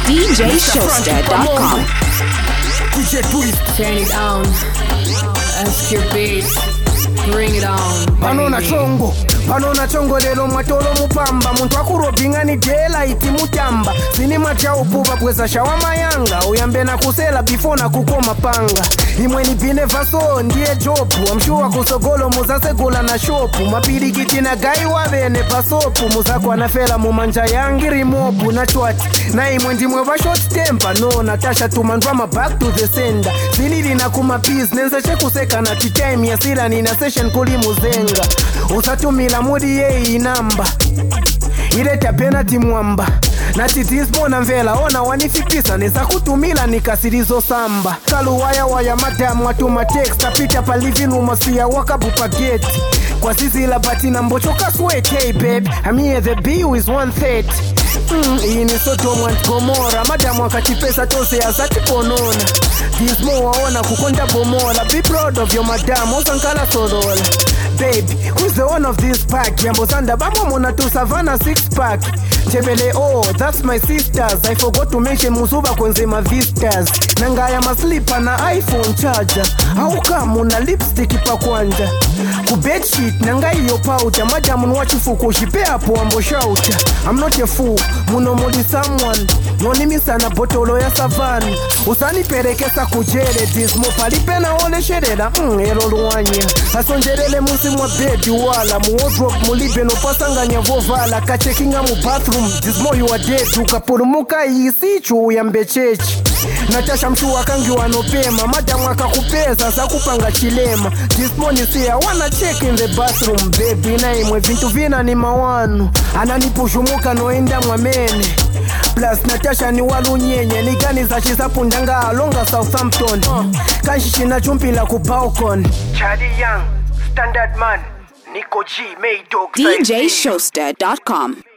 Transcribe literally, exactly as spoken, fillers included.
D J Showster dot com. D J Twist. Turn it on. Ask your bass. Bring it on. Banona chongo. Banona chongo lelo mwatolo mupamba. Muntu akurobinga ni dela iti mutamba. Sini macha upuva kweza shawama yanga. Uyambe na kusela before na kukoma panga. Imwe ni bine vaso ndiye jopu. Amshua kusogolo muzase gula na shopu. Mapiri kiti na gai wavene pasopu. Muzako anafela mumanja yangi rimopu na chwati. Na imwe ndimwe va short temper. No Natasha tumandwama back to the sender. Zinili na kuma peace. Nenze chekuseka na titime ya sila ni na session kuli muzenga. Usatumila mudi ye inamba. Ileta penalty mwamba. Nati dismo na mvela ona wanifipisa. Neza kutumila nikasirizo samba. Kalu waya waya madamu watuma text. Apita pa living room siya wakabu pageti. Kwa sisi la batina mbochoka sweat. Hey babe, I'm here the bill is one thirty. Mm, ini soto mwant gomora. Madamu wakati pesa tose ya zati ponona. Dismo waona kukonda bomola. Be proud of your madam, osankala solola. Baby, who's the one of this pack? Yambo sanda bamo mona tu savana six pack. Jebele, oh, that's my sisters. I forgot to mention Musuba Kwenzema Vistas. Nangaya maslipa na iPhone charger. Hauka muna lipstick pa kwanja. Ku bedsheet nangai yo powder. Madam nwachi fuko shipe hapo ambo shauta. I'm not a fool, muno muli someone. Noni misana botolo ya savani. Usani perekesa kujere dismo palipe na ole shereda. Mm, ero luanya. Asonjerele musi mwa bedi wala. Mu wardrobe mulibe no pasanganya vovala. Kachekinga mu bathroom. Dismo you are dead. Ukapurumuka isi chu ya mbechechi. Natasha mtu wakangi wanopema. Madamu wakakupesa sakupanga chilema. Dismo ni siya wana check in the bathroom. Baby na imwe vintu vina ni mawanu. Ananipushumuka noenda mwamene. Plus Natasha ni walu nyenye. Nigani za chisapundanga alonga Southampton. uh, Kanshishina chumpila ku balcon. Chadi Young, Standard Man, Nico G, May Dog D J Showster dot com.